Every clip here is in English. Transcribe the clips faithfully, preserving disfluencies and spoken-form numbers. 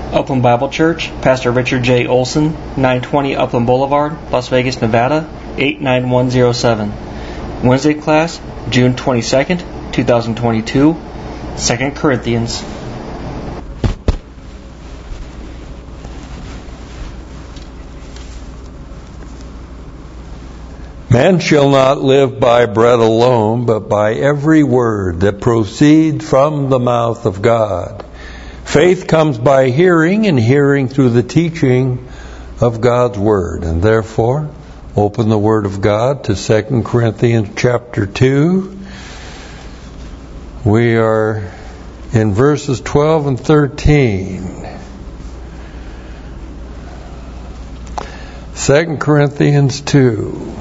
Upland Bible Church, Pastor Richard J. Olson, nine twenty Upland Boulevard, Las Vegas, Nevada, eight nine one zero seven. Wednesday class, June twenty-second, twenty twenty-two, Second Corinthians. Man shall not live by bread alone, but by every word that proceeds from the mouth of God. Faith comes by hearing, and hearing through the teaching of God's Word. And therefore, open the Word of God to Second Corinthians chapter two. We are in verses twelve and thirteen. Second Corinthians two.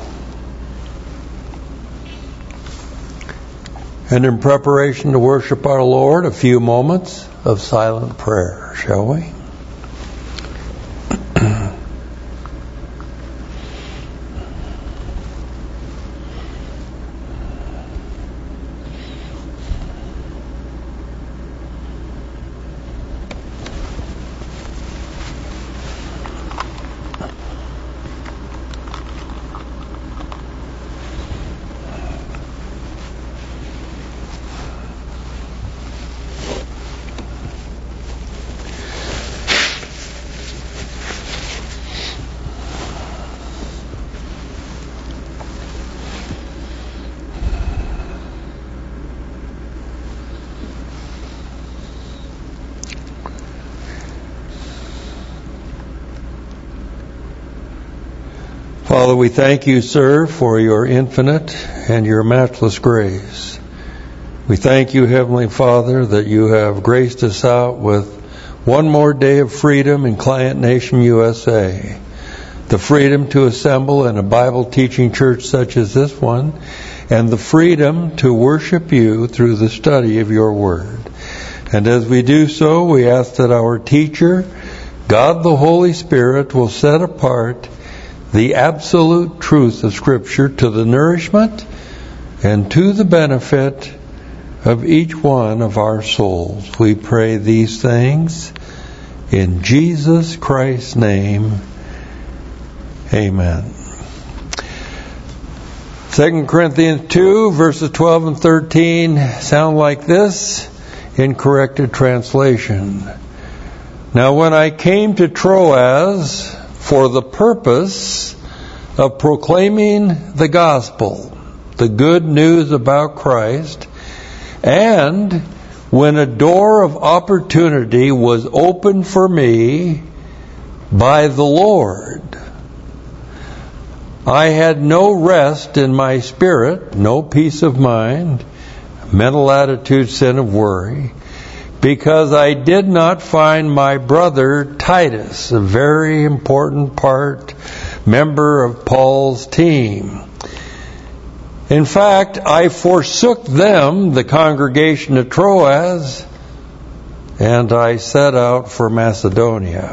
And in preparation to worship our Lord, a few moments of silent prayer, shall we? Father, we thank you, sir, for your infinite and your matchless grace. We thank you, Heavenly Father, that you have graced us out with one more day of freedom in Client Nation U S A. The freedom to assemble in a Bible-teaching church such as this one, and the freedom to worship you through the study of your Word. And as we do so, we ask that our teacher, God the Holy Spirit, will set apart the absolute truth of Scripture to the nourishment and to the benefit of each one of our souls. We pray these things in Jesus Christ's name. Amen. Second Corinthians two, verses twelve and thirteen sound like this in corrected translation. Now when I came to Troas for the purpose of proclaiming the gospel, the good news about Christ, and when a door of opportunity was opened for me by the Lord, I had no rest in my spirit, no peace of mind, mental attitude, sin of worry, because I did not find my brother Titus, a very important part, member of Paul's team. In fact, I forsook them, the congregation at Troas, and I set out for Macedonia.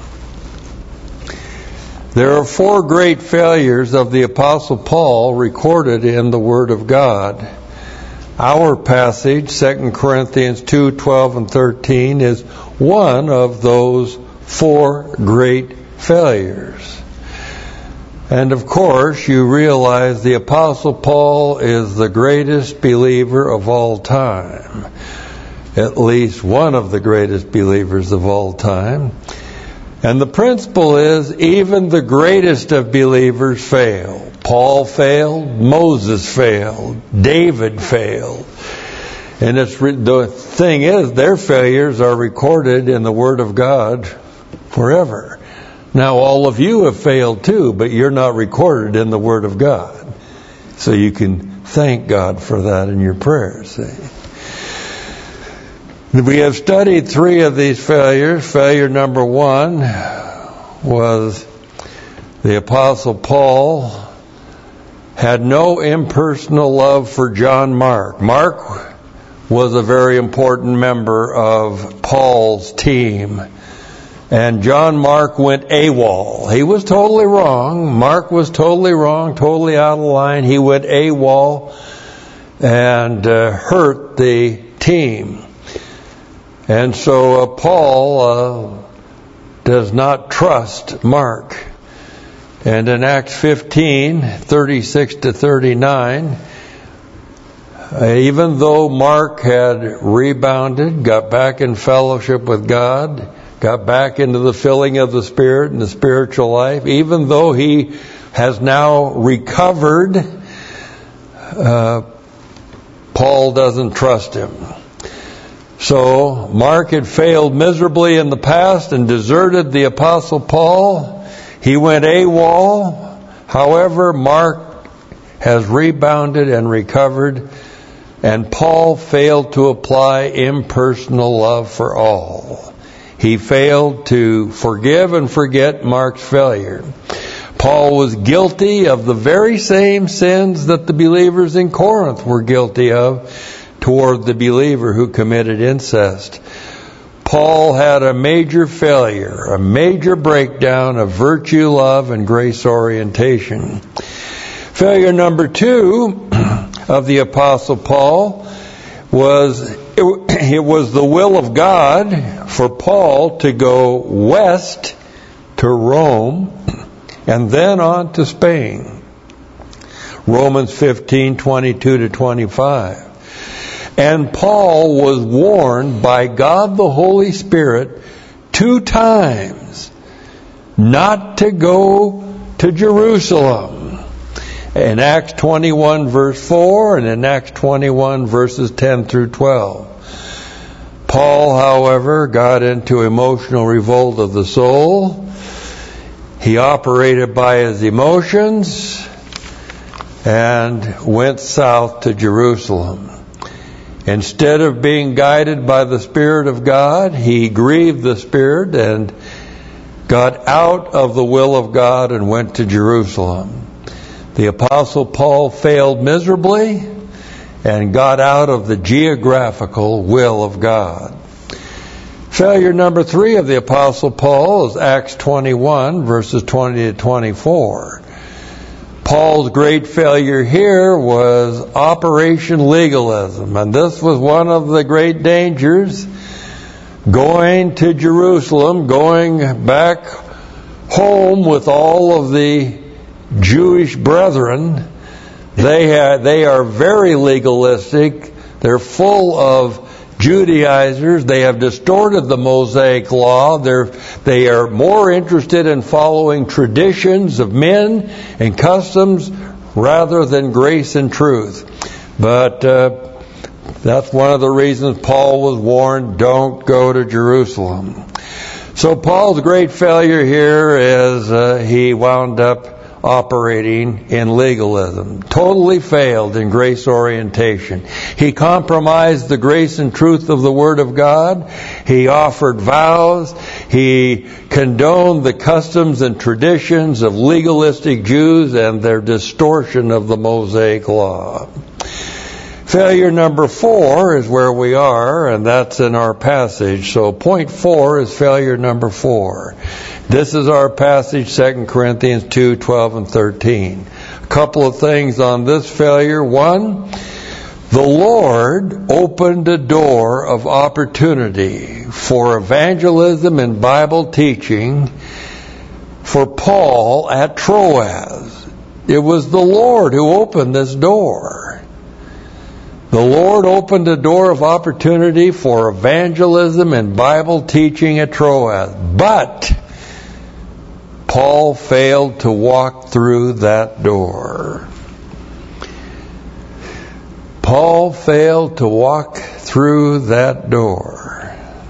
There are four great failures of the Apostle Paul recorded in the Word of God. Our passage, Second Corinthians two, twelve and thirteen, is one of those four great failures. And of course, you realize the Apostle Paul is the greatest believer of all time. At least one of the greatest believers of all time. And the principle is, even the greatest of believers fail. Paul failed, Moses failed, David failed. And it's the thing is, their failures are recorded in the Word of God forever. Now, all of you have failed too, but you're not recorded in the Word of God. So you can thank God for that in your prayers. See? We have studied three of these failures. Failure number one was the Apostle Paul had no impersonal love for John Mark. Mark was a very important member of Paul's team. And John Mark went AWOL. He was totally wrong. Mark was totally wrong, totally out of line. He went AWOL and uh, hurt the team. And so uh, Paul uh, does not trust Mark. And in Acts fifteen, thirty-six to thirty-nine, uh, even though Mark had rebounded, got back in fellowship with God, got back into the filling of the Spirit and the spiritual life, even though he has now recovered, uh, Paul doesn't trust him. So Mark had failed miserably in the past and deserted the Apostle Paul. He went AWOL. However, Mark has rebounded and recovered, and Paul failed to apply impersonal love for all. He failed to forgive and forget Mark's failure. Paul was guilty of the very same sins that the believers in Corinth were guilty of toward the believer who committed incest. Paul had a major failure, a major breakdown of virtue, love, and grace orientation. Failure number two of the Apostle Paul was it, it was the will of God for Paul to go west to Rome and then on to Spain. Romans fifteen, twenty-two to twenty-five. And Paul was warned by God the Holy Spirit two times not to go to Jerusalem. In Acts twenty-one verse four and in Acts twenty-one verses ten through twelve. Paul, however, got into emotional revolt of the soul. He operated by his emotions and went south to Jerusalem. Instead of being guided by the Spirit of God, he grieved the Spirit and got out of the will of God and went to Jerusalem. The Apostle Paul failed miserably and got out of the geographical will of God. Failure number three of the Apostle Paul is Acts twenty-one, verses twenty to twenty-four. Paul's great failure here was Operation Legalism, and this was one of the great dangers. Going to Jerusalem, going back home with all of the Jewish brethren, they have, they are very legalistic. They're full of Judaizers. They have distorted the Mosaic law. They're, they are more interested in following traditions of men and customs rather than grace and truth. But uh, that's one of the reasons Paul was warned, don't go to Jerusalem. So Paul's great failure here is uh, he wound up operating in legalism. Totally failed in grace orientation. He compromised the grace and truth of the Word of God. He offered vows. He condoned the customs and traditions of legalistic Jews and their distortion of the Mosaic law. Failure number four is where we are, and that's in our passage. So point four is failure number four. This is our passage, Second Corinthians two, twelve and thirteen. A couple of things on this failure. One, the Lord opened a door of opportunity for evangelism and Bible teaching for Paul at Troas. It was the Lord who opened this door. The Lord opened a door of opportunity for evangelism and Bible teaching at Troas. But Paul failed to walk through that door. Paul failed to walk through that door.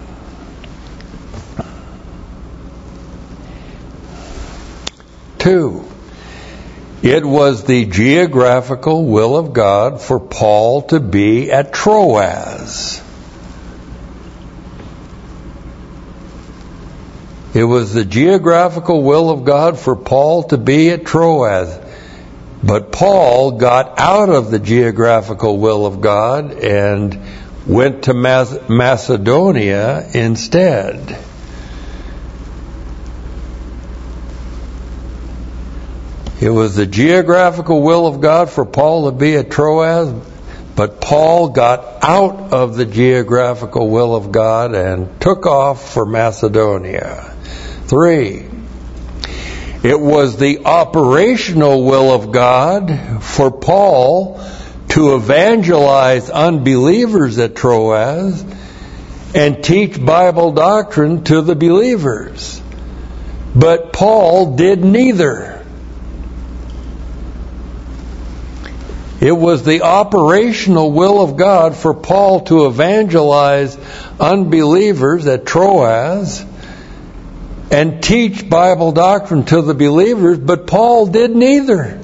Two, it was the geographical will of God for Paul to be at Troas. It was the geographical will of God for Paul to be at Troas. But Paul got out of the geographical will of God and went to Macedonia instead. It was the geographical will of God for Paul to be at Troas, But Paul got out of the geographical will of God and took off for Macedonia. Three, it was the operational will of God for Paul to evangelize unbelievers at Troas and teach Bible doctrine to the believers. But Paul did neither. It was the operational will of God for Paul to evangelize unbelievers at Troas and teach Bible doctrine to the believers, but Paul did neither.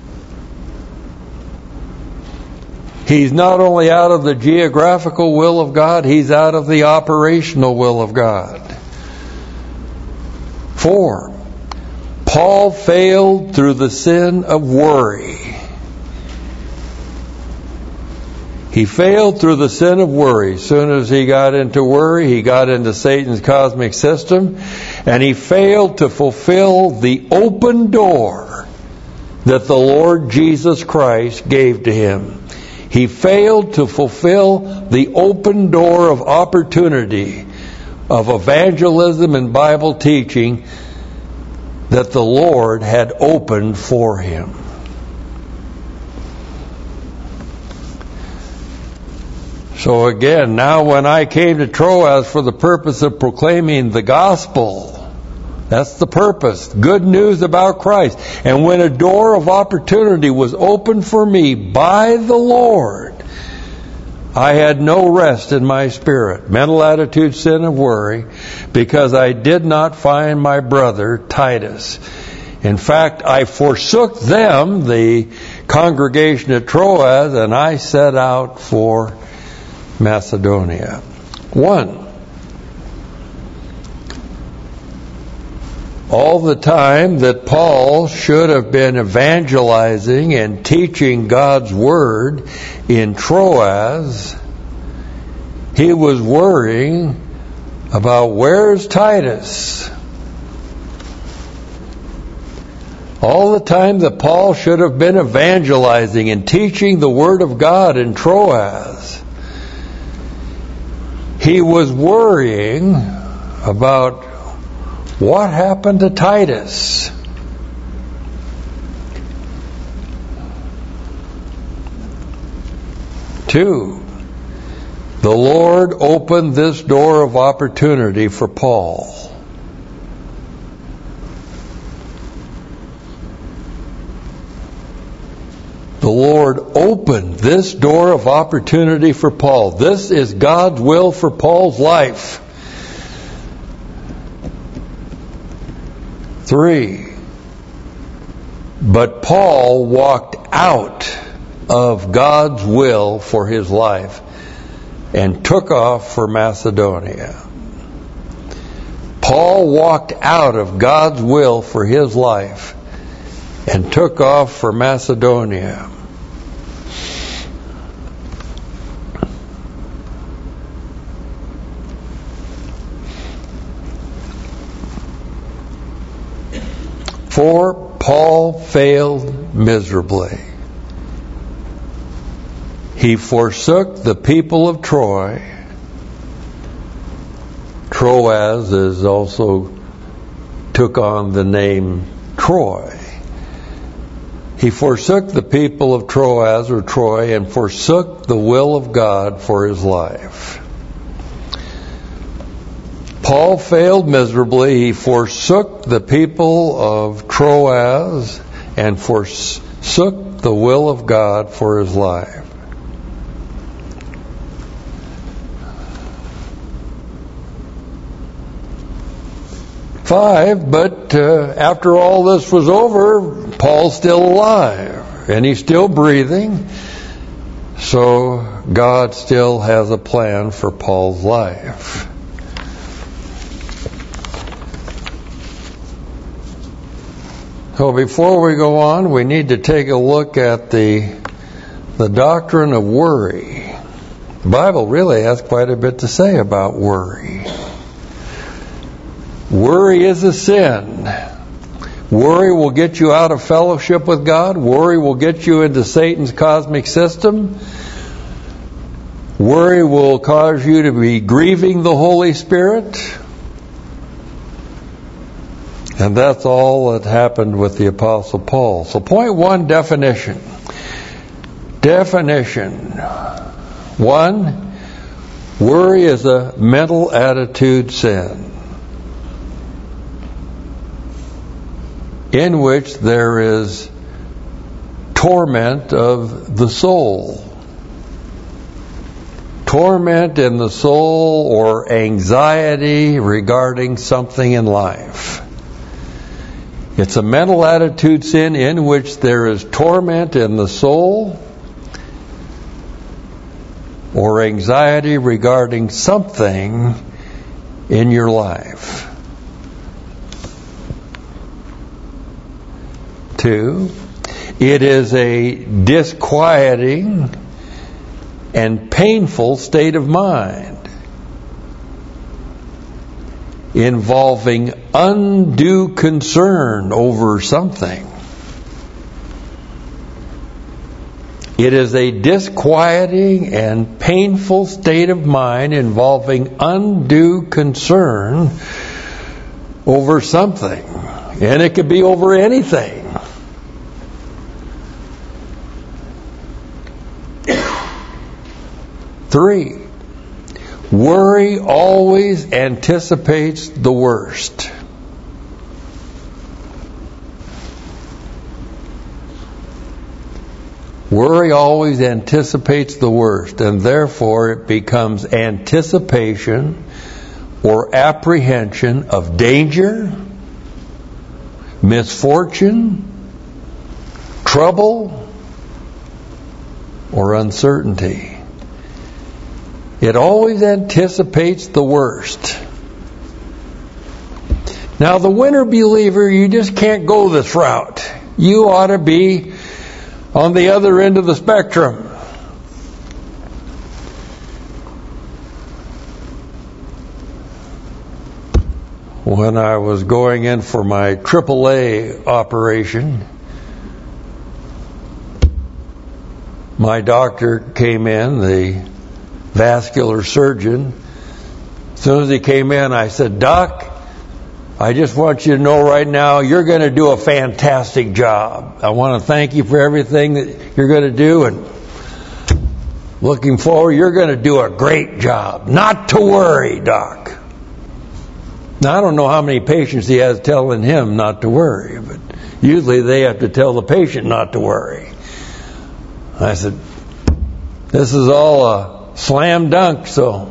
He's not only out of the geographical will of God, he's out of the operational will of God. Four, Paul failed through the sin of worry. He failed through the sin of worry. As soon as he got into worry, he got into Satan's cosmic system, and he failed to fulfill the open door that the Lord Jesus Christ gave to him. He failed to fulfill the open door of opportunity of evangelism and Bible teaching that the Lord had opened for him. So again, now when I came to Troas for the purpose of proclaiming the gospel, that's the purpose, good news about Christ. And when a door of opportunity was opened for me by the Lord, I had no rest in my spirit, mental attitude, sin of worry, because I did not find my brother Titus. In fact, I forsook them, the congregation at Troas, and I set out for Macedonia. One, all the time that Paul should have been evangelizing and teaching God's Word in Troas, he was worrying about where's Titus. All the time that Paul should have been evangelizing and teaching the Word of God in Troas, he was worrying about what happened to Titus. Two, the Lord opened this door of opportunity for Paul. The Lord opened this door of opportunity for Paul. This is God's will for Paul's life. Three, but Paul walked out of God's will for his life and took off for Macedonia. Paul walked out of God's will for his life and took off for Macedonia. For Paul failed miserably. He forsook the people of Troy. Troas is also took on the name Troy. He forsook the people of Troas or Troy and forsook the will of God for his life. Paul failed miserably. He forsook the people of Troas and forsook the will of God for his life. Five, but uh, after all this was over, Paul's still alive and he's still breathing. So God still has a plan for Paul's life. So before we go on, we need to take a look at the the doctrine of worry. The Bible really has quite a bit to say about worry. Worry is a sin. Worry will get you out of fellowship with God. Worry will get you into Satan's cosmic system. Worry will cause you to be grieving the Holy Spirit. And that's all that happened with the Apostle Paul. So point one, definition. Definition. One, worry is a mental attitude sin in which there is torment of the soul. Torment in the soul or anxiety regarding something in life. It's a mental attitude sin in which there is torment in the soul or anxiety regarding something in your life. Two, it is a disquieting and painful state of mind involving undue concern over something. It is a disquieting and painful state of mind involving undue concern over something. And it could be over anything. Three, worry always anticipates the worst. Worry always anticipates the worst, and therefore it becomes anticipation or apprehension of danger, misfortune, trouble, or uncertainty. It always anticipates the worst. Now, the winner believer, you just can't go this route. You ought to be on the other end of the spectrum. When I was going in for my triple A operation, my doctor came in, the vascular surgeon. As soon as he came in, I said, "Doc, I just want you to know right now, you're going to do a fantastic job. I want to thank you for everything that you're going to do, and looking forward, you're going to do a great job. Not to worry, Doc." Now, I don't know how many patients he has telling him not to worry, but usually they have to tell the patient not to worry. I said, "This is all a slam dunk, so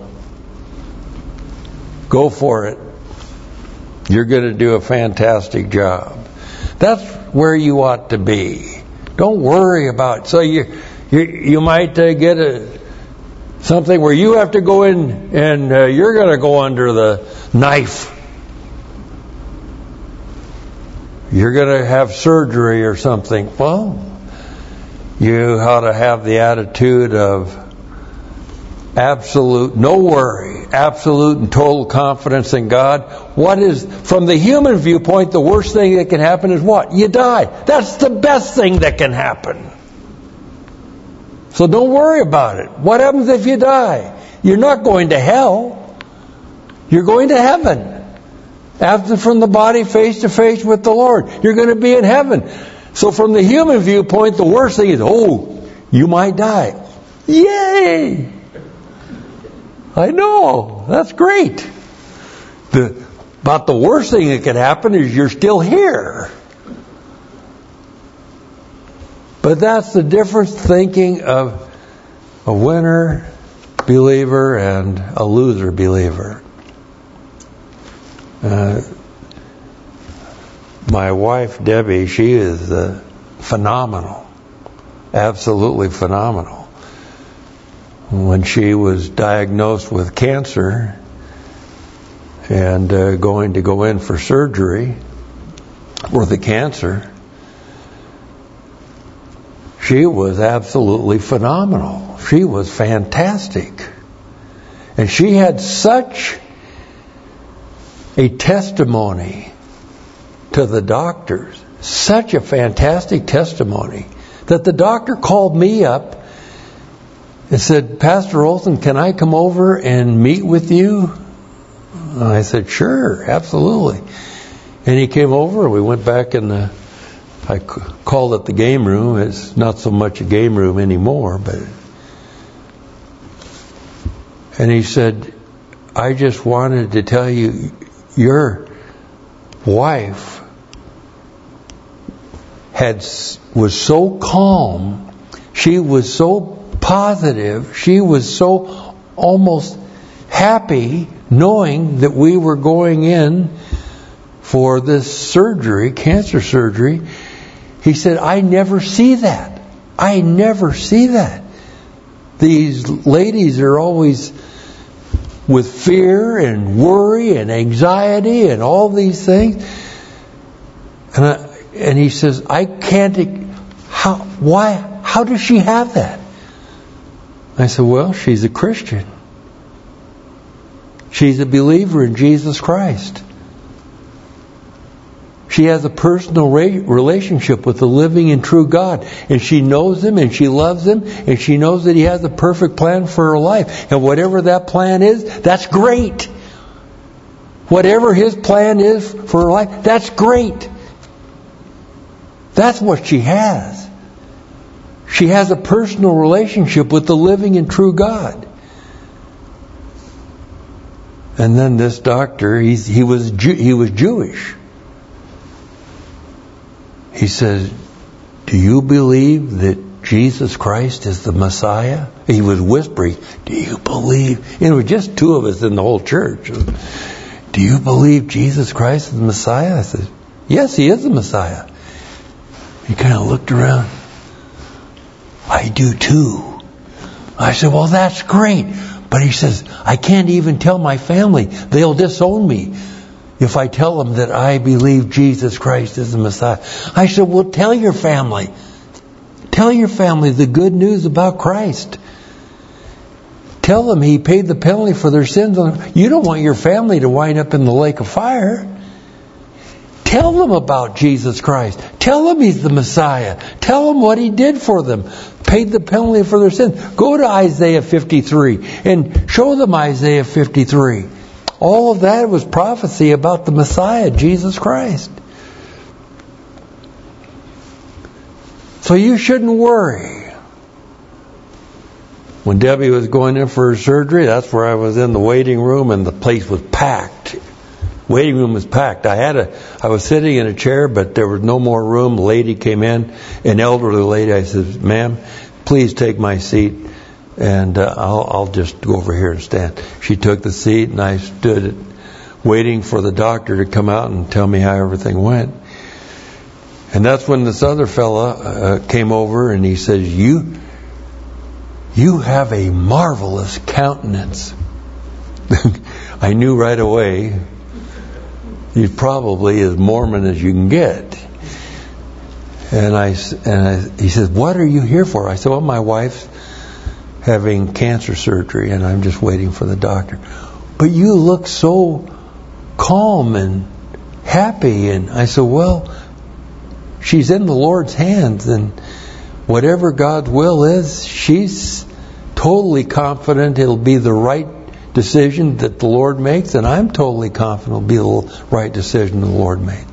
go for it. You're going to do a fantastic job." That's where you ought to be. Don't worry about it. So you you, you might uh, get a, something where you have to go in and uh, you're going to go under the knife. You're going to have surgery or something. Well, you ought to have the attitude of absolute, no worry, absolute and total confidence in God. What is, from the human viewpoint, the worst thing that can happen is what? You die. That's the best thing that can happen. So don't worry about it. What happens if you die? You're not going to hell. You're going to heaven. Absent from the body, face to face with the Lord. You're going to be in heaven. So from the human viewpoint, the worst thing is, oh, you might die. Yay! I know. That's great. The, but the worst thing that could happen is you're still here. But that's the difference thinking of a winner believer and a loser believer. Uh, my wife, Debbie, she is uh, phenomenal. Absolutely phenomenal. When she was diagnosed with cancer and uh, going to go in for surgery for the cancer, she was absolutely phenomenal. She was fantastic. And she had such a testimony to the doctors, such a fantastic testimony, that the doctor called me up and said, Pastor Olson, can I come over and meet with you? And I said, sure, absolutely. And he came over, and we went back in the, I called it the game room. It's not so much a game room anymore, but... And he said, I just wanted to tell you, your wife had was so calm, she was so positive, she was so almost happy knowing that we were going in for this surgery, cancer surgery. He said, I never see that. I never see that. These ladies are always with fear and worry and anxiety and all these things. And I, and he says, I can't, how, why, how does she have that? I said, well, she's a Christian. She's a believer in Jesus Christ. She has a personal relationship with the living and true God. And she knows Him and she loves Him. And she knows that He has a perfect plan for her life. And whatever that plan is, that's great. Whatever His plan is for her life, that's great. That's what she has. She has a personal relationship with the living and true God. And then this doctor, he's, he was Jew, he was Jewish. He says, do you believe that Jesus Christ is the Messiah? He was whispering, do you believe? And it was just two of us in the whole church. Do you believe Jesus Christ is the Messiah? I said, yes, He is the Messiah. He kind of looked around. I do too. I said, well, that's great. But he says, I can't even tell my family. They'll disown me if I tell them that I believe Jesus Christ is the Messiah. I said, well, tell your family. Tell your family the good news about Christ. Tell them He paid the penalty for their sins. You don't want your family to wind up in the lake of fire. Tell them about Jesus Christ. Tell them He's the Messiah. Tell them what He did for them. Paid the penalty for their sins. Go to Isaiah fifty-three and show them Isaiah fifty-three. All of that was prophecy about the Messiah, Jesus Christ. So you shouldn't worry. When Debbie was going in for her surgery, that's where I was in the waiting room, and the place was packed. Waiting room was packed. I had a, I was sitting in a chair, but there was no more room. A lady came in, an elderly lady. I said, ma'am, please take my seat, and uh, I'll, I'll just go over here and stand. She took the seat, and I stood waiting for the doctor to come out and tell me how everything went. And that's when this other fella uh, came over, and he says, you, you have a marvelous countenance. I knew right away he's probably as Mormon as you can get. And I, and I, he says, what are you here for? I said, well, my wife's having cancer surgery, and I'm just waiting for the doctor. But you look so calm and happy. And I said, well, she's in the Lord's hands, and whatever God's will is, she's totally confident it'll be the right decision that the Lord makes, and I'm totally confident it'll be the right decision the Lord made.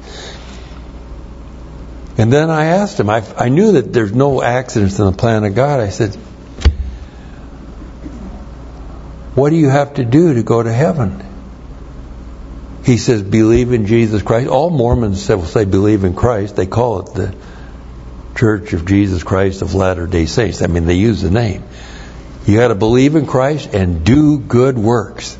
And then I asked him, I, I knew that there's no accidents in the plan of God. I said, what do you have to do to go to heaven? He says, believe in Jesus Christ. All Mormons will say believe in Christ. They call it the Church of Jesus Christ of Latter-day Saints. I mean, they use the name. You got to believe in Christ and do good works.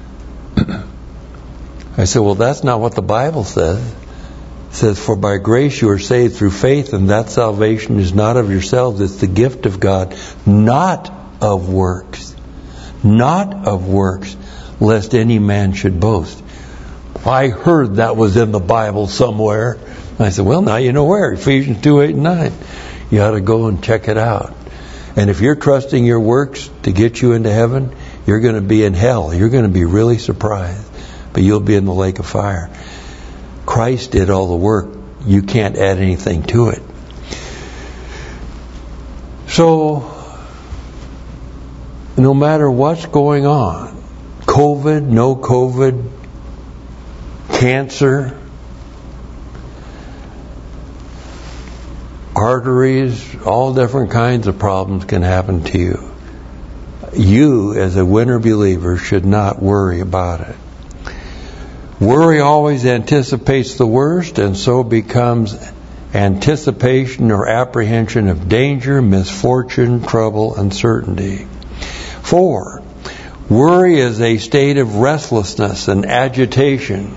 I said, well, that's not what the Bible says. It says, for by grace you are saved through faith, and that salvation is not of yourselves, it's the gift of God, not of works. Not of works, lest any man should boast. I heard that was in the Bible somewhere. I said, well, now you know where. Ephesians two, eight, and nine. You ought to go and check it out. And if you're trusting your works to get you into heaven, you're going to be in hell. You're going to be really surprised. But you'll be in the lake of fire. Christ did all the work. You can't add anything to it. So, no matter what's going on, COVID, no COVID, cancer, arteries, all different kinds of problems can happen to you. You, as a winner believer, should not worry about it. Worry always anticipates the worst, and so becomes anticipation or apprehension of danger, misfortune, trouble, uncertainty. Four, worry is a state of restlessness and agitation.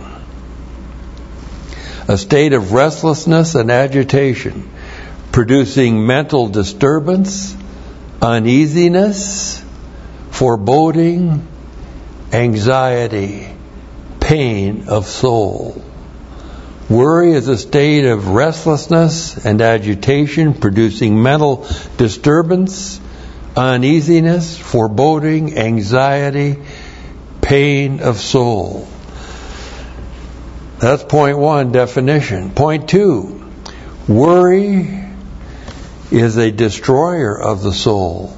A state of restlessness and agitation, producing mental disturbance, uneasiness, foreboding, anxiety, pain of soul. Worry is a state of restlessness and agitation, producing mental disturbance, uneasiness, foreboding, anxiety, pain of soul. That's point one, definition. Point two, worry is a destroyer of the soul.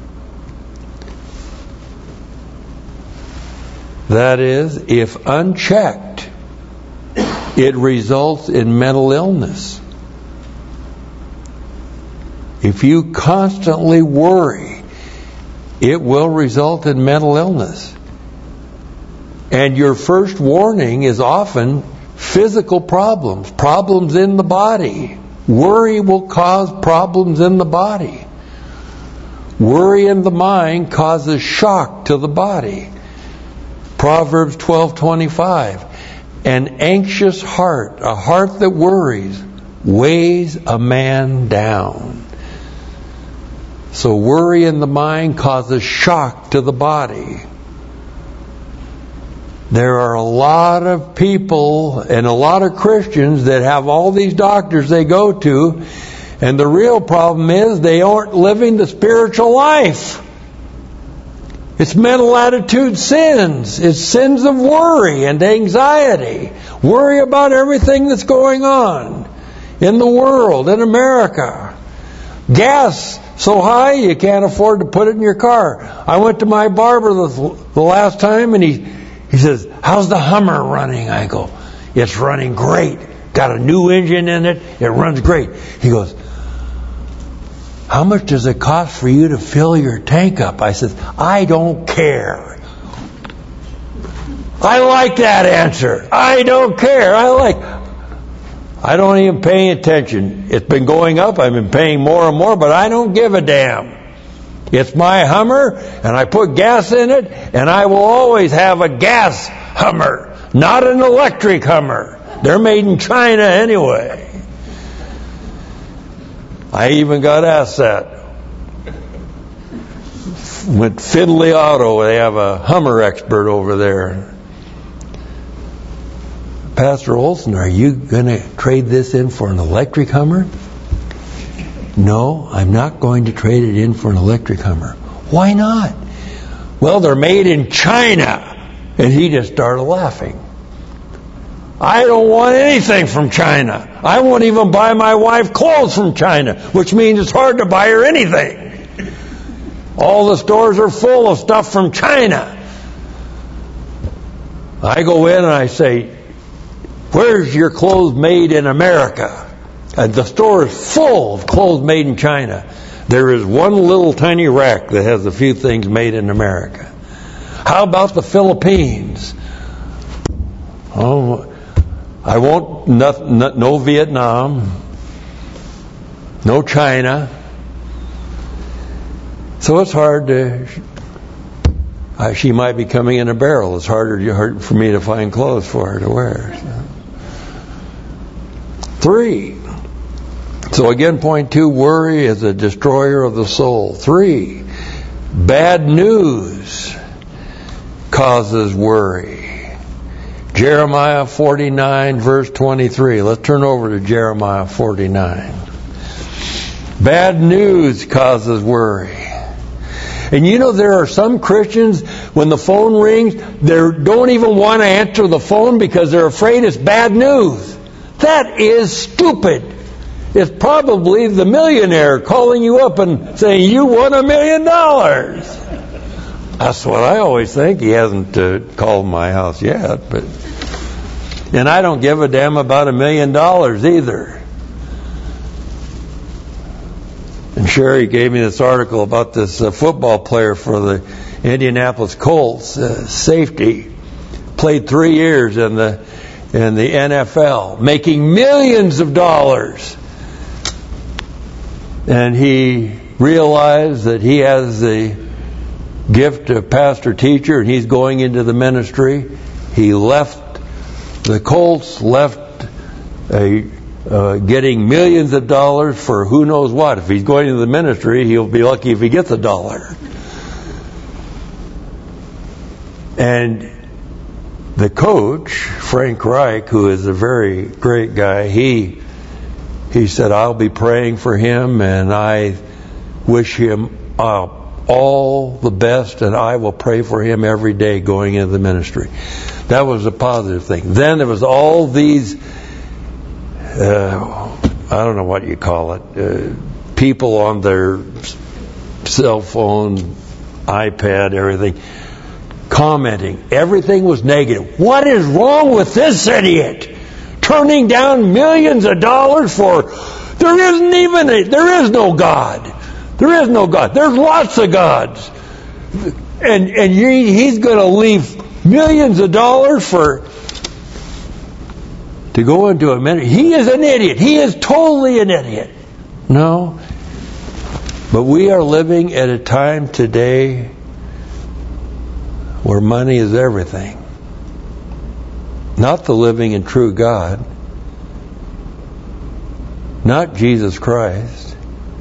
That is, if unchecked, it results in mental illness. If you constantly worry, it will result in mental illness. And your first warning is often physical problems, problems in the body. Worry will cause problems in the body. Worry in the mind causes shock to the body. Proverbs twelve twenty-five. An anxious heart, a heart that worries, weighs a man down. So worry in the mind causes shock to the body. There are a lot of people and a lot of Christians that have all these doctors they go to, and the real problem is they aren't living the spiritual life. It's mental attitude sins. It's sins of worry and anxiety. Worry about everything that's going on in the world, in America. Gas so high you can't afford to put it in your car. I went to my barber the, the last time, and he he says, "How's the Hummer running?" I go, "It's running great. Got a new engine in it. It runs great." He goes, "How much does it cost for you to fill your tank up?" I said, "I don't care." I like that answer. I don't care. I like. I don't even pay attention. It's been going up. I've been paying more and more, but I don't give a damn. It's my Hummer, and I put gas in it, and I will always have a gas Hummer, not an electric Hummer. They're made in China anyway. I even got asked that. With Fiddly Auto, they have a Hummer expert over there. "Pastor Olson, are you going to trade this in for an electric Hummer?" "No, I'm not going to trade it in for an electric Hummer." "Why not?" "Well, they're made in China." And he just started laughing. I don't want anything from China. I won't even buy my wife clothes from China, which means it's hard to buy her anything. All the stores are full of stuff from China. I go in and I say, "Where's your clothes made in America?" And the store is full of clothes made in China. There is one little tiny rack that has a few things made in America. "How about the Philippines?" "Oh, I won't, no, no Vietnam, no China." So it's hard to, uh, she might be coming in a barrel. It's harder hard for me to find clothes for her to wear. So. Three. So again, point two, worry is a destroyer of the soul. Three, bad news causes worry. Jeremiah forty-nine, verse twenty-three. Let's turn over to Jeremiah forty-nine. Bad news causes worry. And you know, there are some Christians, when the phone rings, they don't even want to answer the phone because they're afraid it's bad news. That is stupid. It's probably the millionaire calling you up and saying, "You won a million dollars." That's what I always think. He hasn't uh, called my house yet, but and I don't give a damn about a million dollars either. And Sherry gave me this article about this uh, football player for the Indianapolis Colts, uh, safety, played three years in the in the N F L, making millions of dollars. And he realized that he has the gift of pastor teacher, and he's going into the ministry. He left the Colts, left a uh, getting millions of dollars for who knows what. If he's going into the ministry, he'll be lucky if he gets a dollar. And the coach, Frank Reich, who is a very great guy, he he said, I'll be praying for him, and I wish him uh, all the best, and I will pray for him every day going into the ministry. That was a positive thing. Then there was all these, uh, I don't know what you call it, uh, people on their cell phone, iPad, everything, commenting. Everything was negative. What is wrong with this idiot? Turning down millions of dollars for, there isn't even a, there is no God. There is no God. There's lots of gods. And and he's going to leave millions of dollars for, to go into a ministry. He is an idiot. He is totally an idiot. No. But we are living at a time today where money is everything. Not the living and true God. Not Jesus Christ.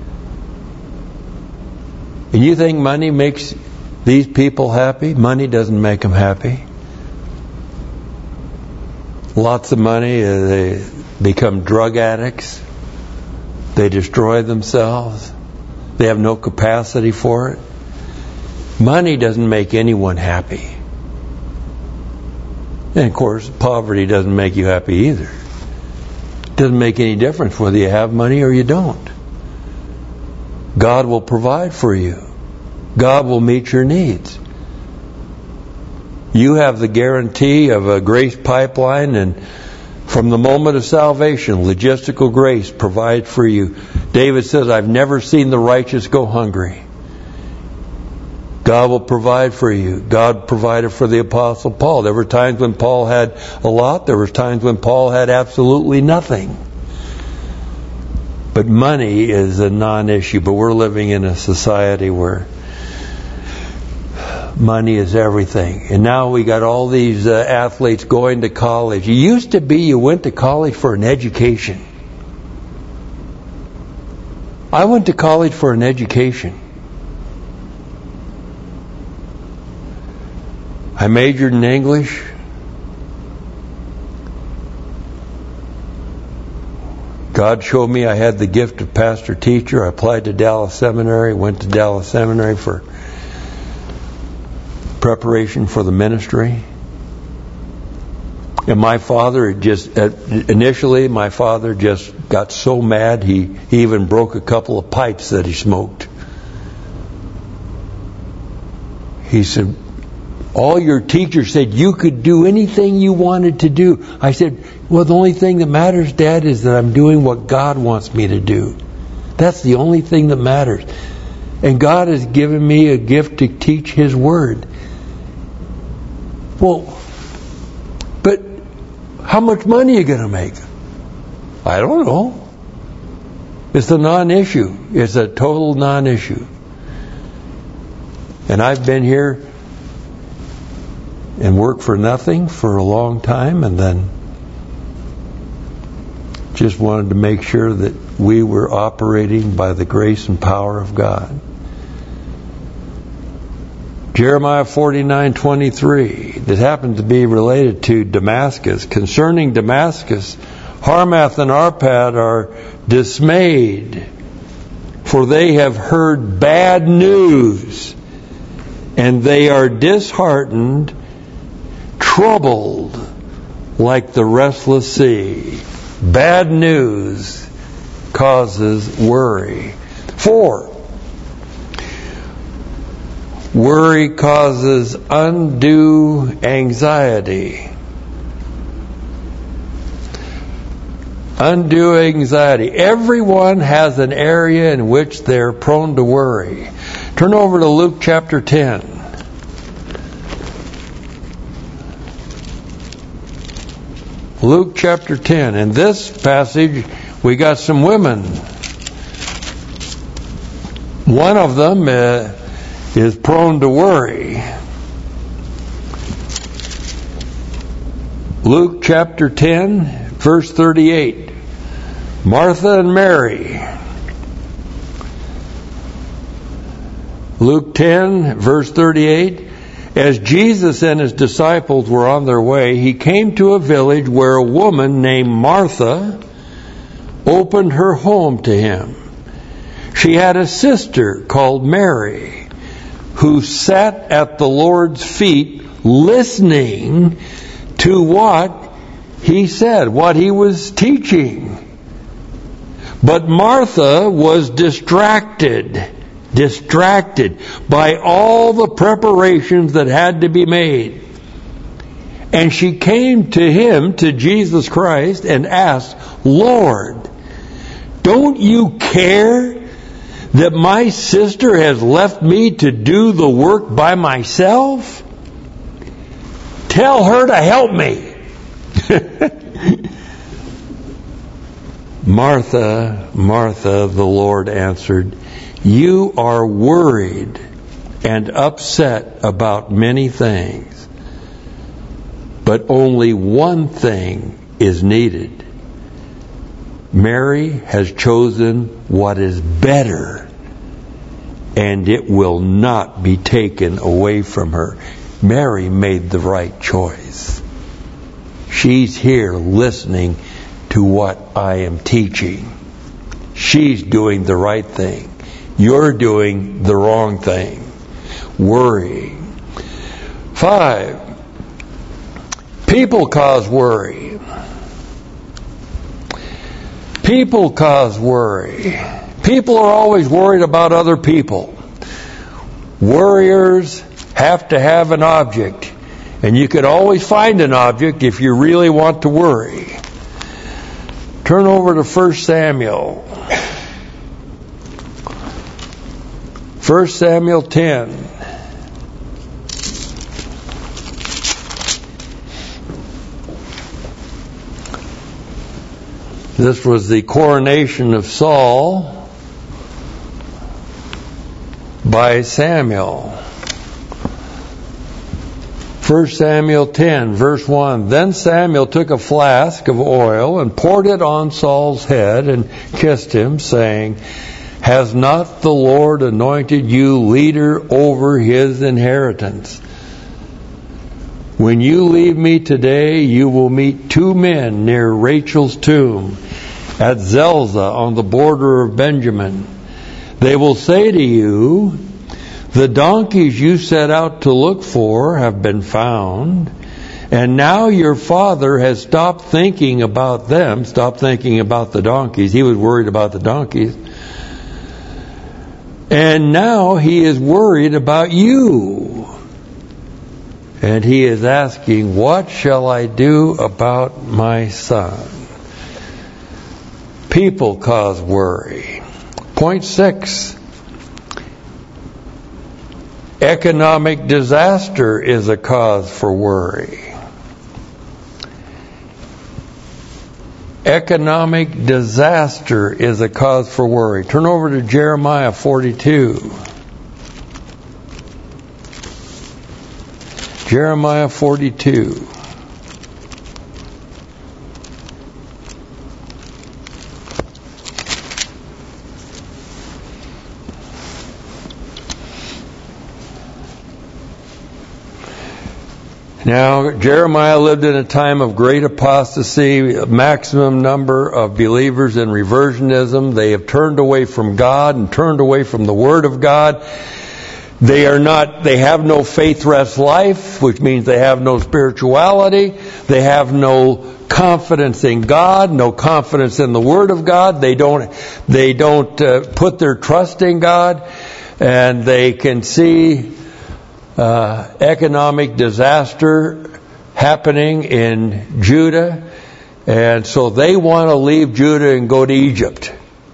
And you think money makes these people happy? Money doesn't make them happy. Lots of money, uh, they become drug addicts. They destroy themselves. They have no capacity for it. Money doesn't make anyone happy. And of course, poverty doesn't make you happy either. It doesn't make any difference whether you have money or you don't. God will provide for you. God will meet your needs. You have the guarantee of a grace pipeline, and from the moment of salvation, logistical grace provides for you. David says, I've never seen the righteous go hungry. God will provide for you. God provided for the Apostle Paul. There were times when Paul had a lot. There were times when Paul had absolutely nothing. But money is a non-issue. But we're living in a society where money is everything. And now we got all these uh, athletes going to college. It used to be you went to college for an education. I went to college for an education. I majored in English. God showed me I had the gift of pastor teacher. I applied to Dallas Seminary, went to Dallas Seminary for preparation for the ministry. And my father just, initially my father just got so mad he, he even broke a couple of pipes that he smoked. He said, all your teachers said you could do anything you wanted to do. I said, well, the only thing that matters, Dad, is that I'm doing what God wants me to do. That's the only thing that matters. And God has given me a gift to teach His Word. Well, but how much money are you going to make? I don't know. It's a non-issue. It's a total non-issue. And I've been here and worked for nothing for a long time, and then just wanted to make sure that we were operating by the grace and power of God. Jeremiah forty-nine twenty-three, that happens to be related to Damascus. Concerning Damascus, Harmath and Arpad are dismayed, for they have heard bad news, and they are disheartened, troubled like the restless sea. Bad news causes worry. Four, Worry causes undue anxiety. Undue anxiety. Everyone has an area in which they're prone to worry. Turn over to Luke chapter ten. Luke chapter ten. In this passage, we got some women. One of them uh, is prone to worry. Luke chapter ten, verse thirty-eight. Martha and Mary. Luke ten, verse thirty-eight. As Jesus and his disciples were on their way, he came to a village where a woman named Martha opened her home to him. She had a sister called Mary, who sat at the Lord's feet listening to what he said, what he was teaching. But Martha was distracted, distracted by all the preparations that had to be made. And she came to him, to Jesus Christ, and asked, Lord, don't you care that my sister has left me to do the work by myself? Tell her to help me. Martha, Martha, the Lord answered, you are worried and upset about many things, but only one thing is needed. Mary has chosen what is better, and it will not be taken away from her. Mary made the right choice. She's here listening to what I am teaching. She's doing the right thing. You're doing the wrong thing. Worry. Five. People cause worry. People cause worry. People are always worried about other people. Worriers have to have an object. And you can always find an object if you really want to worry. Turn over to First Samuel. First Samuel ten. This was the coronation of Saul by Samuel. First Samuel ten, verse one. Then Samuel took a flask of oil and poured it on Saul's head and kissed him, saying, has not the Lord anointed you leader over his inheritance? When you leave me today, you will meet two men near Rachel's tomb at Zelzah on the border of Benjamin. They will say to you, the donkeys you set out to look for have been found, and now your father has stopped thinking about them, stopped thinking about the donkeys. He was worried about the donkeys. And now he is worried about you. And he is asking, what shall I do about my son? People cause worry. Point six. Economic disaster is a cause for worry. Economic disaster is a cause for worry. Turn over to Jeremiah forty-two. Jeremiah forty-two. Now, Jeremiah lived in a time of great apostasy, a maximum number of believers in reversionism. They have turned away from God and turned away from the Word of God. They are not, they have no faith-rest life, which means they have no spirituality. They have no confidence in God, no confidence in the Word of God. They don't, they don't uh, put their trust in God, and they can see uh, economic disaster happening in Judah, and so they want to leave Judah and go to Egypt.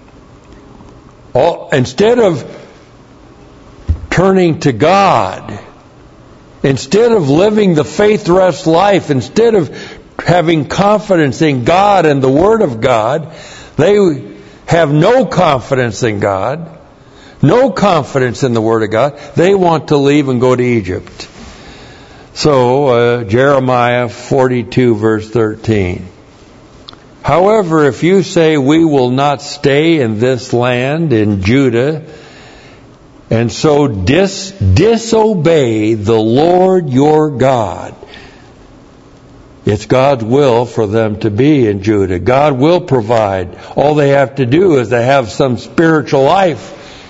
All, instead of turning to God, instead of living the faith-rest life, instead of having confidence in God and the Word of God, they have no confidence in God, no confidence in the Word of God. They want to leave and go to Egypt. So, uh, Jeremiah forty-two, verse thirteen. However, if you say, we will not stay in this land, in Judah, and so dis- disobey the Lord your God. It's God's will for them to be in Judah. God will provide. All they have to do is to have some spiritual life.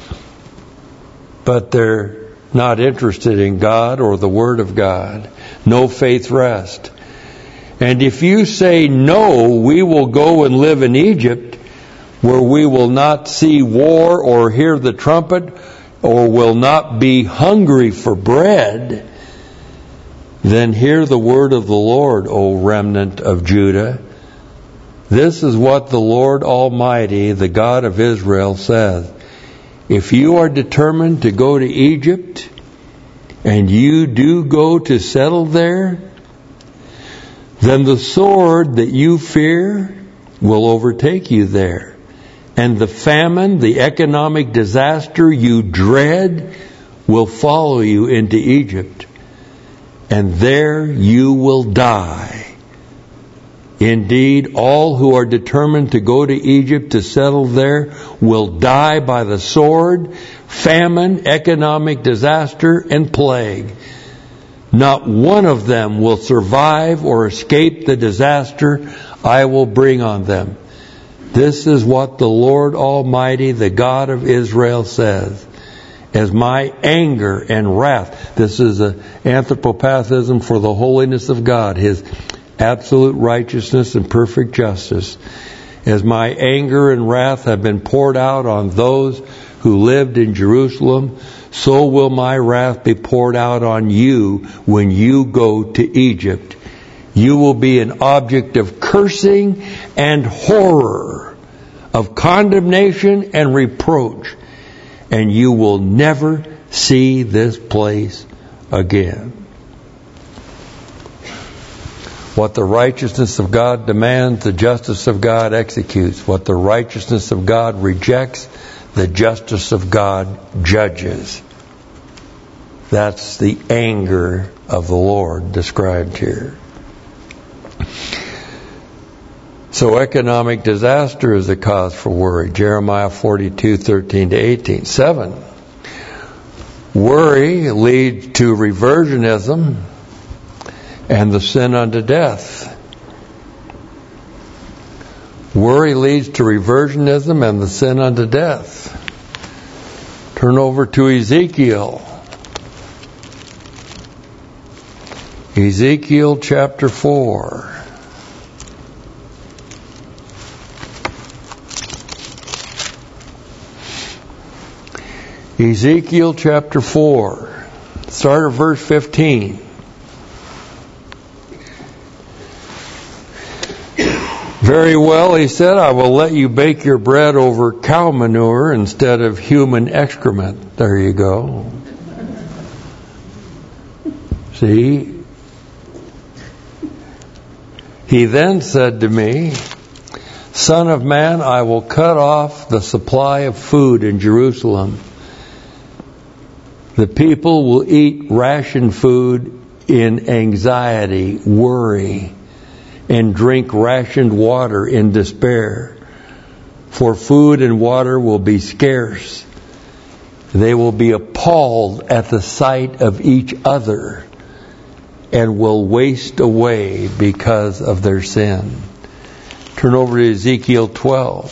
But they're not interested in God or the Word of God. No faith rest. And if you say, no, we will go and live in Egypt, where we will not see war or hear the trumpet, or will not be hungry for bread, then hear the word of the Lord, O remnant of Judah. This is what the Lord Almighty, the God of Israel, says. If you are determined to go to Egypt, and you do go to settle there, then the sword that you fear will overtake you there. And the famine, the economic disaster you dread, will follow you into Egypt. And there you will die. Indeed, all who are determined to go to Egypt to settle there will die by the sword, famine, economic disaster, and plague. Not one of them will survive or escape the disaster I will bring on them. This is what the Lord Almighty, the God of Israel, says. As my anger and wrath, this is an anthropopathism for the holiness of God, His absolute righteousness and perfect justice. As my anger and wrath have been poured out on those who lived in Jerusalem, so will my wrath be poured out on you when you go to Egypt. You will be an object of cursing and horror, of condemnation and reproach, and you will never see this place again. What the righteousness of God demands, the justice of God executes. What the righteousness of God rejects, the justice of God judges. That's the anger of the Lord described here. So economic disaster is a cause for worry. Jeremiah forty-two, thirteen to eighteen. Seven. Worry leads to reversionism and the sin unto death. Worry leads to reversionism and the sin unto death. Turn over to Ezekiel. Ezekiel chapter four. Ezekiel chapter four. Start at verse fifteen. Very well, he said, I will let you bake your bread over cow manure instead of human excrement. There you go. See? He then said to me, Son of man, I will cut off the supply of food in Jerusalem. The people will eat rationed food in anxiety, worry, and drink rationed water in despair. For food and water will be scarce. They will be appalled at the sight of each other and will waste away because of their sin. Turn over to Ezekiel twelve.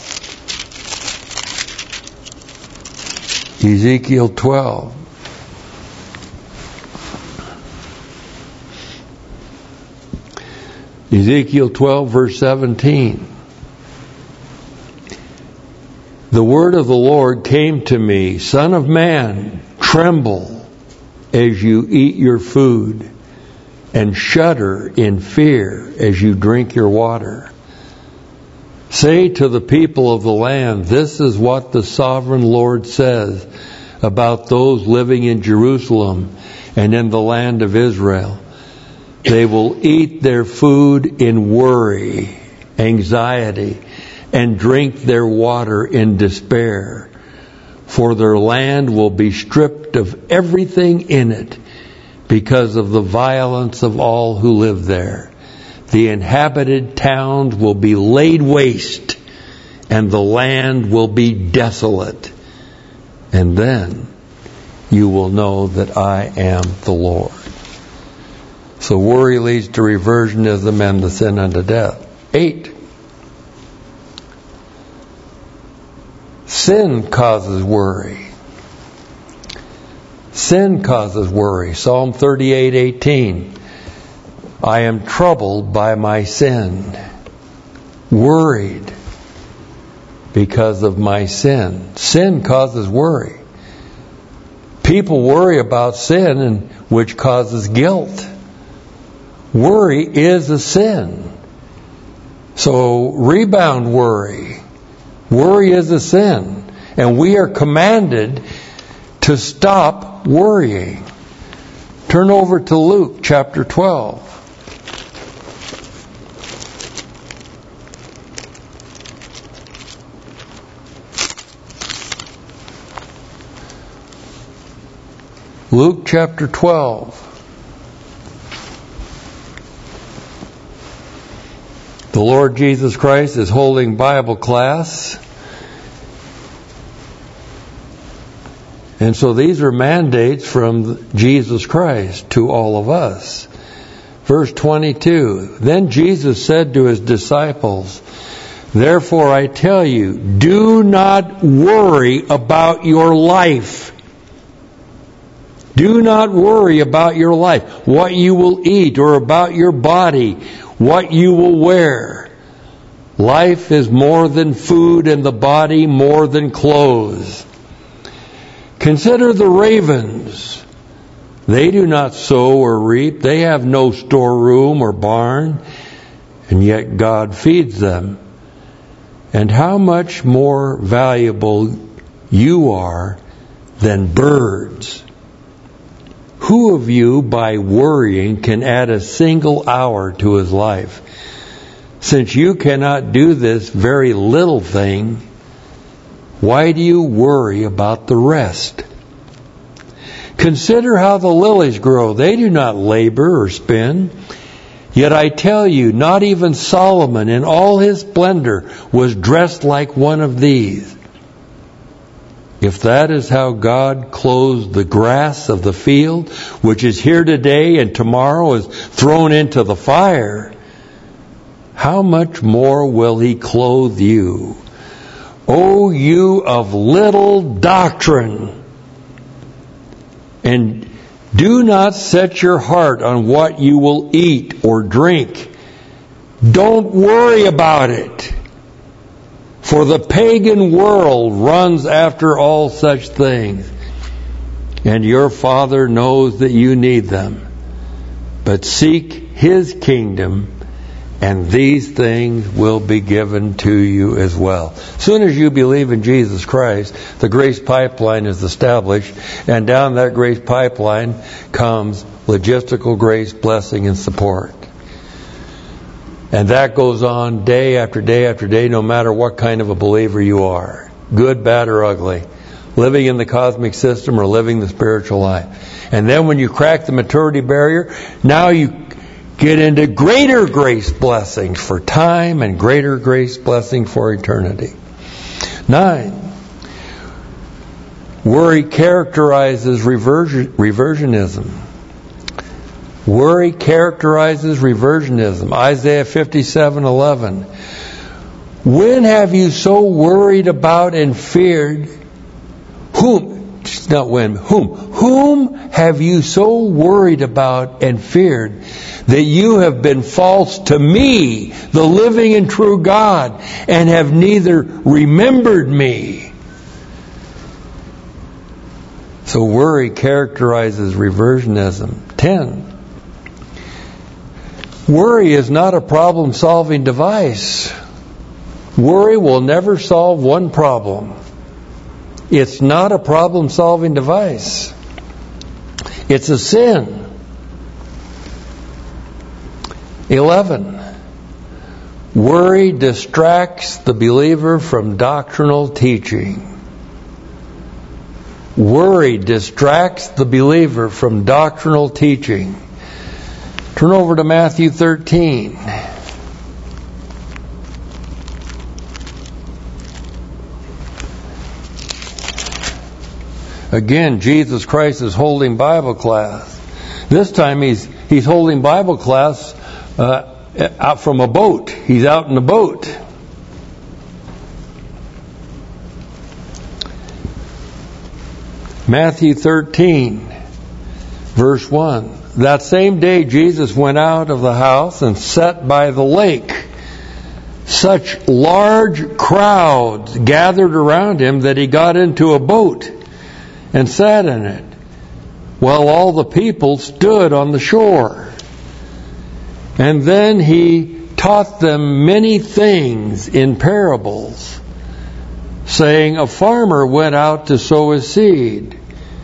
Ezekiel twelve. Ezekiel twelve, verse seventeen. The word of the Lord came to me, Son of man, tremble as you eat your food, and shudder in fear as you drink your water. Say to the people of the land, this is what the sovereign Lord says about those living in Jerusalem and in the land of Israel. They will eat their food in worry, anxiety, and drink their water in despair. For their land will be stripped of everything in it because of the violence of all who live there. The inhabited towns will be laid waste, and the land will be desolate. And then you will know that I am the Lord. So worry leads to reversionism and the sin unto death. Eight. Sin causes worry. Sin causes worry. Psalm thirty-eight eighteen. I am troubled by my sin, worried because of my sin. Sin causes worry. People worry about sin, and which causes guilt. Worry is a sin. So rebound worry. Worry is a sin. And we are commanded to stop worrying. Turn over to Luke chapter twelve. Luke chapter twelve. The Lord Jesus Christ is holding Bible class. And so these are mandates from Jesus Christ to all of us. Verse twenty-two. Then Jesus said to his disciples, therefore I tell you, do not worry about your life. Do not worry about your life, what you will eat, or about your body, what you will wear. Life is more than food, and the body more than clothes. Consider the ravens. They do not sow or reap. They have no storeroom or barn, and yet God feeds them. And how much more valuable you are than birds. Who of you, by worrying, can add a single hour to his life? Since you cannot do this very little thing, why do you worry about the rest? Consider how the lilies grow. They do not labor or spin. Yet I tell you, not even Solomon in all his splendor was dressed like one of these. If that is how God clothes the grass of the field, which is here today and tomorrow is thrown into the fire, how much more will he clothe you, O you of little doctrine? And do not set your heart on what you will eat or drink. Don't worry about it. For the pagan world runs after all such things, and your Father knows that you need them. But seek His kingdom, and these things will be given to you as well. As soon as you believe in Jesus Christ, the grace pipeline is established, and down that grace pipeline comes logistical grace, blessing, and support. And that goes on day after day after day, no matter what kind of a believer you are. Good, bad, or ugly. Living in the cosmic system or living the spiritual life. And then when you crack the maturity barrier, now you get into greater grace blessings for time and greater grace blessing for eternity. Nine. Worry characterizes reversion, reversionism. Worry characterizes reversionism. Isaiah fifty-seven eleven. When have you so worried about and feared? Whom? Not when. Whom? Whom have you so worried about and feared that you have been false to me, the living and true God, and have neither remembered me So worry characterizes reversionism. ten. Worry is not a problem-solving device. Worry will never solve one problem. It's not a problem-solving device. It's a sin. eleven. Worry distracts the believer from doctrinal teaching. Worry distracts the believer from doctrinal teaching. Turn over to Matthew thirteen. Again, Jesus Christ is holding Bible class. This time he's he's holding Bible class uh, out from a boat. He's out in a boat. Matthew thirteen, verse one. That same day Jesus went out of the house and sat by the lake. Such large crowds gathered around him that he got into a boat and sat in it, while all the people stood on the shore. And then he taught them many things in parables, saying, a farmer went out to sow his seed.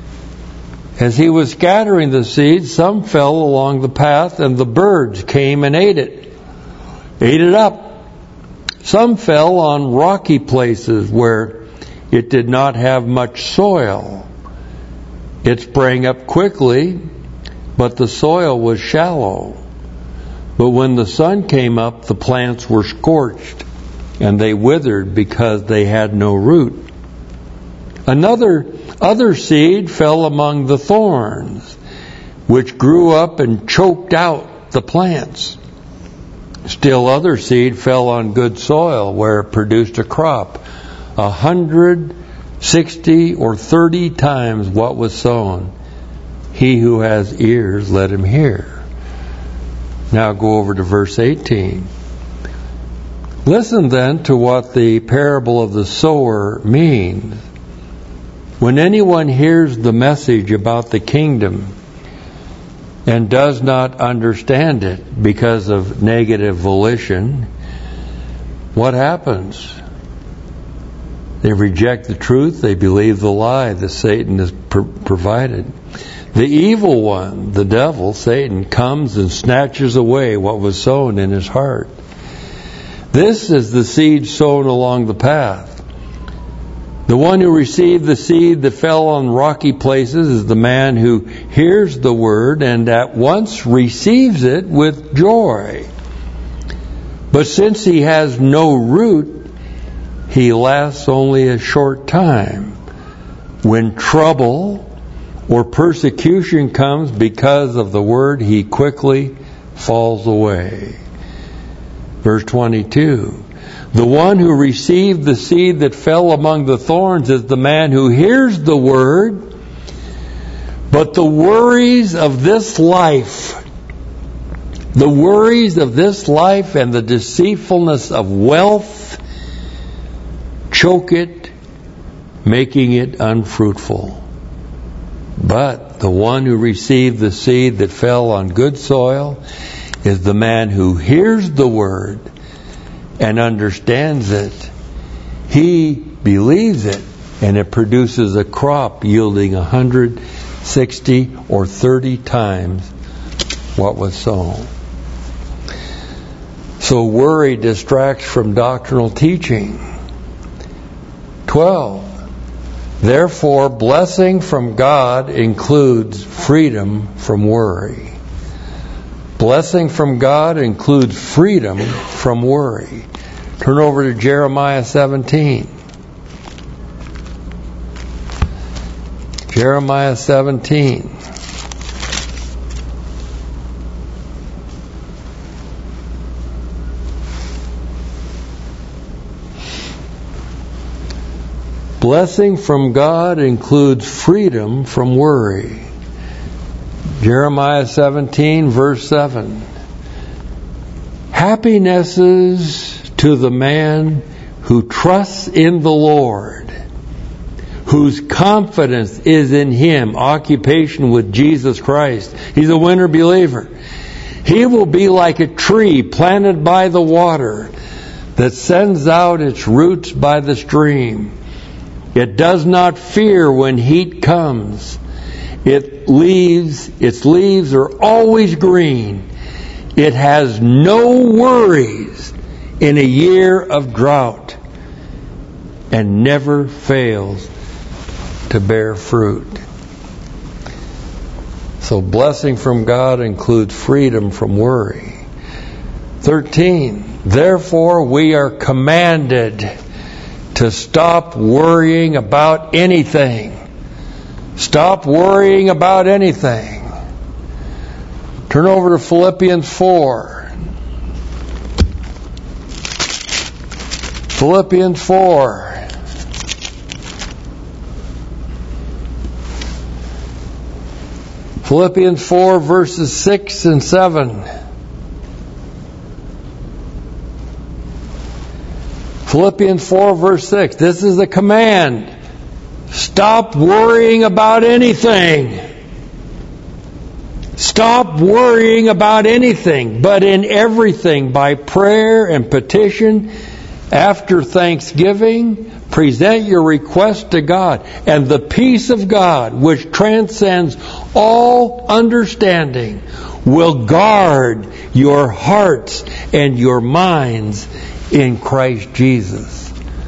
As he was scattering the seed, some fell along the path, and the birds came and ate it, ate it up. Some fell on rocky places where it did not have much soil. It sprang up quickly, but the soil was shallow. But when the sun came up, the plants were scorched, and they withered because they had no root. Another other seed fell among the thorns, which grew up and choked out the plants. Still other seed fell on good soil, where it produced a crop, a hundred, sixty, or thirty times what was sown. He who has ears, let him hear. Now go over to verse eighteen. Listen then to what the parable of the sower means. When anyone hears the message about the kingdom and does not understand it because of negative volition, what happens? They reject the truth. They believe the lie that Satan has pr- provided. The evil one, the devil, Satan, comes and snatches away what was sown in his heart. This is the seed sown along the path. The one who received the seed that fell on rocky places is the man who hears the word and at once receives it with joy. But since he has no root, he lasts only a short time. When trouble or persecution comes because of the word, he quickly falls away. Verse twenty-two. The one who received the seed that fell among the thorns is the man who hears the word, but the worries of this life, the worries of this life and the deceitfulness of wealth choke it, making it unfruitful. But the one who received the seed that fell on good soil is the man who hears the word and understands it. He believes it, and it produces a crop yielding a hundred, sixty, or thirty times what was sown. So worry distracts from doctrinal teaching. twelve. Therefore, blessing from God includes freedom from worry. Blessing from God includes freedom from worry. Turn over to Jeremiah seventeen. Jeremiah seventeen. Blessing from God includes freedom from worry. Jeremiah seventeen, verse seven. Happinesses to the man who trusts in the Lord, whose confidence is in Him, occupation with Jesus Christ. He's a winner believer. He will be like a tree planted by the water that sends out its roots by the stream. It does not fear when heat comes. It leaves, its leaves are always green. It has no worries in a year of drought and never fails to bear fruit. So blessing from God includes freedom from worry. thirteen. Therefore we are commanded to stop worrying about anything. Stop worrying about anything. Turn over to Philippians four. Philippians four. Philippians four, verses six and seven. Philippians four, verse six. This is the command. Stop worrying about anything. Stop worrying about anything, but in everything, by prayer and petition, after thanksgiving, present your request to God, and the peace of God, which transcends all understanding, will guard your hearts and your minds in Christ Jesus.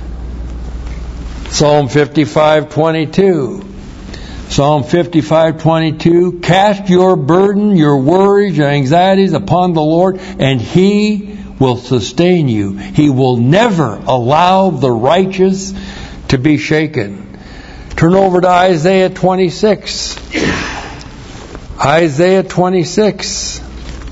Psalm fifty-five twenty-two. Psalm fifty-five twenty-two. Cast your burden, your worries, your anxieties upon the Lord, and He will sustain you. He will never allow the righteous to be shaken. Turn over to Isaiah twenty-six. Isaiah twenty-six.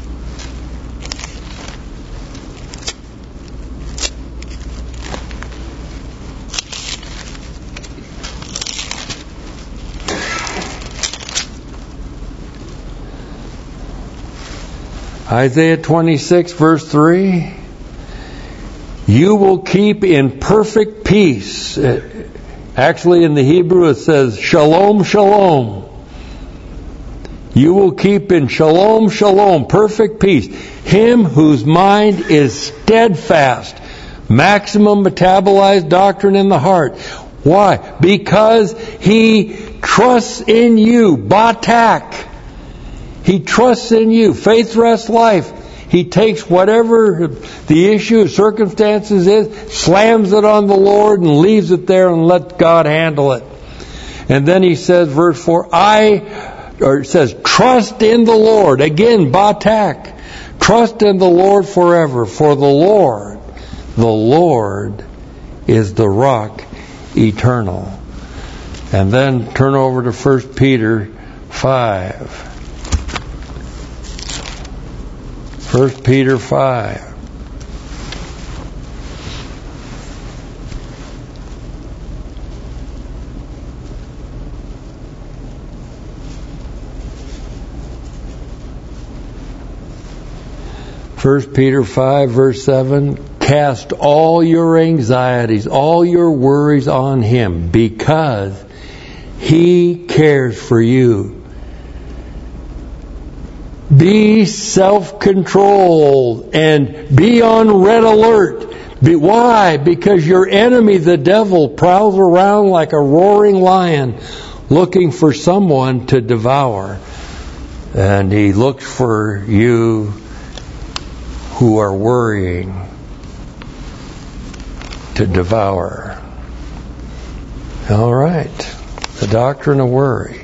Isaiah twenty-six, verse three. You will keep in perfect peace. Actually, in the Hebrew it says, Shalom, Shalom. You will keep in Shalom, Shalom, perfect peace, him whose mind is steadfast. Maximum metabolized doctrine in the heart. Why? Because he trusts in you. Batak. He trusts in you. Faith, rest, life. He takes whatever the issue, circumstances is, slams it on the Lord and leaves it there and lets God handle it. And then he says, verse four, I, or it says, trust in the Lord. Again, Batak. Trust in the Lord forever. For the Lord, the Lord is the rock eternal. And then turn over to First Peter five. First Peter five. First Peter five, verse seven. Cast all your anxieties, all your worries on Him, because He cares for you. Be self-controlled and be on red alert. Be, why? Because your enemy, the devil, prowls around like a roaring lion looking for someone to devour. And he looks for you who are worrying to devour. All right. The doctrine of worry.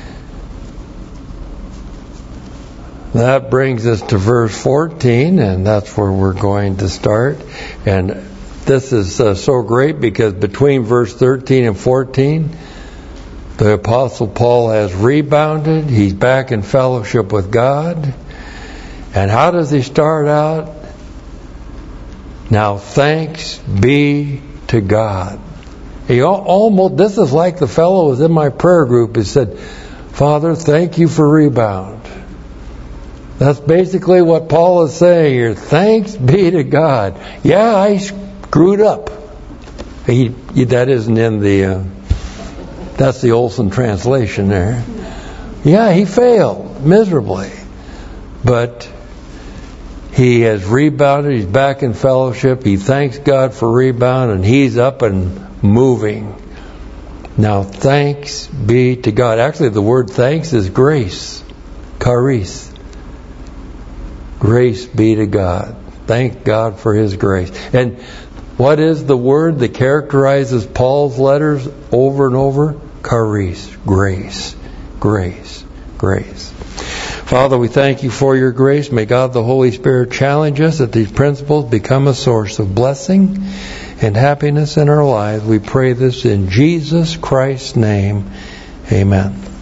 That brings us to verse fourteen, and that's where we're going to start. And this is uh, so great because between verse thirteen and fourteen, the Apostle Paul has rebounded. He's back in fellowship with God. And how does he start out? Now thanks be to God. He almost, this is like the fellow who was in my prayer group. He said, Father, thank you for rebound. That's basically what Paul is saying here. Thanks be to God. Yeah, I screwed up. He, that isn't in the uh, That's the Olson translation there. Yeah, he failed miserably. But he has rebounded. He's back in fellowship. He thanks God for rebound, and he's up and moving. Now, thanks be to God. Actually, the word thanks is grace. Charis. Grace be to God. Thank God for His grace. And what is the word that characterizes Paul's letters over and over? Charis. Grace. Grace. Grace. Father, we thank You for Your grace. May God the Holy Spirit challenge us that these principles become a source of blessing and happiness in our lives. We pray this in Jesus Christ's name. Amen.